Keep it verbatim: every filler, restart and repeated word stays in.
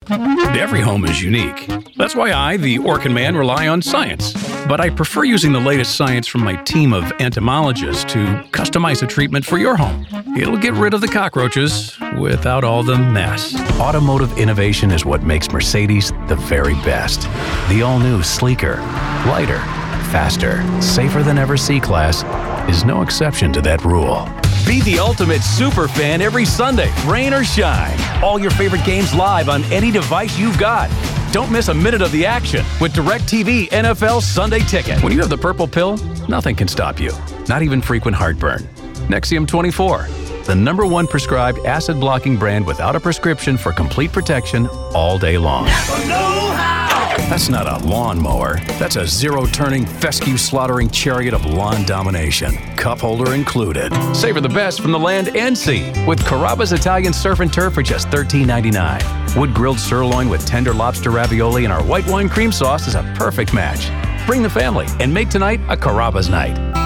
Every home is unique. That's why I, the Orkin Man, rely on science. But I prefer using the latest science from my team of entomologists to customize a treatment for your home. It'll get rid of the cockroaches without all the mess. Automotive innovation is what makes Mercedes the very best. The all-new, sleeker, lighter, faster, safer than ever C-Class is no exception to that rule. Be the ultimate super fan every Sunday, rain or shine. All your favorite games live on any device you've got. Don't miss a minute of the action with DirecTV N F L Sunday Ticket. When you have the purple pill, nothing can stop you, not even frequent heartburn. Nexium twenty-four, the number one prescribed acid-blocking brand without a prescription for complete protection all day long. That's not a lawnmower. That's a zero-turning, fescue-slaughtering chariot of lawn domination. Cup holder included. Savor the best from the land and sea with Carrabba's Italian Surf and Turf for just thirteen ninety-nine. Wood-grilled sirloin with tender lobster ravioli and our white wine cream sauce is a perfect match. Bring the family and make tonight a Carrabba's night.